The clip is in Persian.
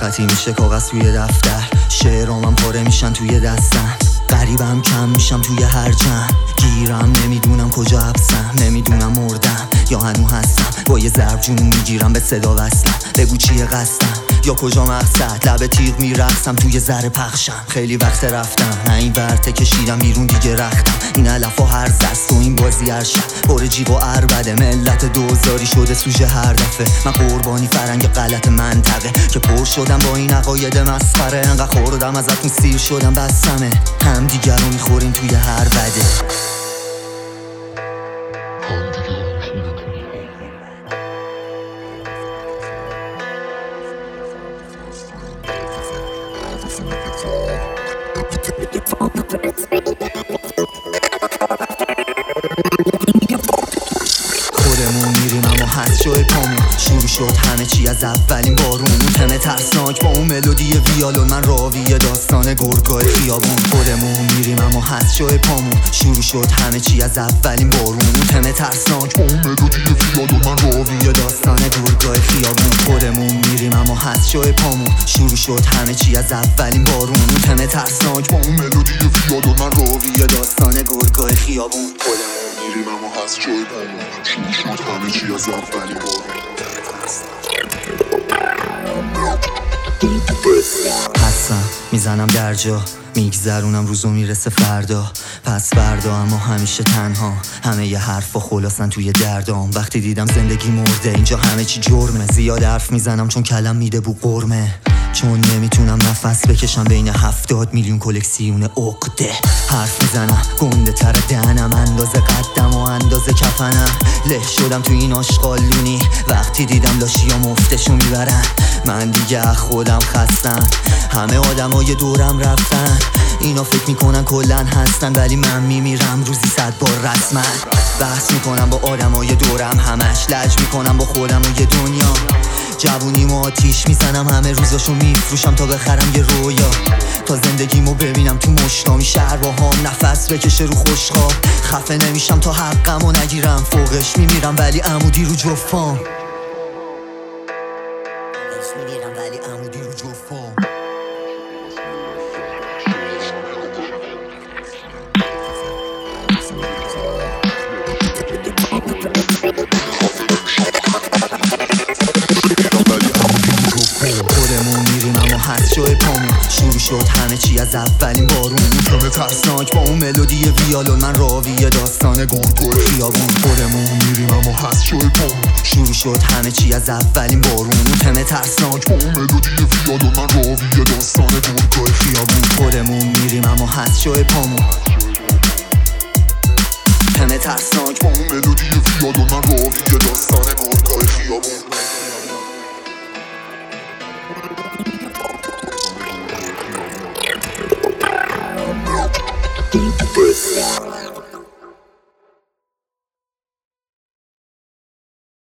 خطی میشه کاغذ توی دفتر، شعرامم پاره میشن توی دستم، غریبم کم میشم توی هر جمع، گیرم نمیدونم کجا حبسم، نمیدونم مردم یا هنو هستم، با یه ضرب جون میگیرم به صدا وصلم، بگو چیه قصدم یا کجا مقصد، لب تیغ میرقصم توی ذره پخشم، خیلی وقت رفتم نه این ورته کشیدم بیرون دیگه رختم، این علف و هر زست و این بازی هر شب پر جیغ و عربده، ملت دوزاری شده سوژه هر دفعه، من قربانی فرنگ غلط منطقه که پر شدم با این عقاید مسخره، انقدر خوردم ازتون سیر شدم بسمه، هم دیگر رو میخورین توی هر بده. خودمون میریم اما هست جای پامون، شروع شد همه چی از اولین بارون، تم ترسناک با اون ملودی ویالون، من راوی داستان گرگای خیابون. خودمون میریم اما هست جای پامون، شروع شد همه چی از اولین بارون، تم ترسناک با اون ملودی ویالون، من راوی داستان گرگای خیابون. خودمون میریم اما هست جای پامون، شروع شد همه چی از اولین بارون، تم ترسناک با اون ملودی ویالون، من راوی داستان گرگای خیابون. میریم اما هست جای پامون، شروع شد همه چی از اولین بارون. هستم میزنم در جا، میگذرونم روزو میرسه فردا، پس فردا اما همیشه تنها، همه ی حرفا خلاصن توی دردام، وقتی دیدم زندگی مرده اینجا همه چی جرمه، زیاد حرف میزنم چون کلم میده بو قرمه، چون نمیتونم نفس بکشم بین 70 میلیون کلکسیون عقده، حرف میزنم گنده تر دهنم، اندازه قدم و اندازه کفنم، له شدم تو این آشغالونی، وقتی دیدم لاشیا مفتشو میبرن، من دیگه خودم خستم، همه آدمای دورم رفتن، اینا فکر میکنن کلن هستن، ولی من میمیرم روزی 100 بار رسما، بحث میکنم با آدمای دورم، همش لج میکنم با خودم و یه دنیا، جوونیمو آتیش میزنم، همه روزاشو میفروشم تا بخرم یه رویا، تا زندگیمو ببینم تو مشتامی، شهر با هم نفس بکشه رو خوشخواب، خفه نمیشم تا حقمو نگیرم، فوقش میمیرم ولی عمودی رو جفام، ولی عمودی رو جفام. خودمون میریم اما هست جای پامون، شروع شد همه چی از اولین بارون، تم ترسناک با اون ملودی ویالون، من راوی داستان گرگای خیابون. خودمون میریم اما هست جای پامون، شروع شد همه چی از اولین بارون، تم ترسناک با اون ملودی ویالون، من راوی داستان گرگای خیابون. خودمون میریم اما هست جای پامون، تم ترسناک با اون ملودی ویالون، من راوی داستان گرگای خیابون. Best.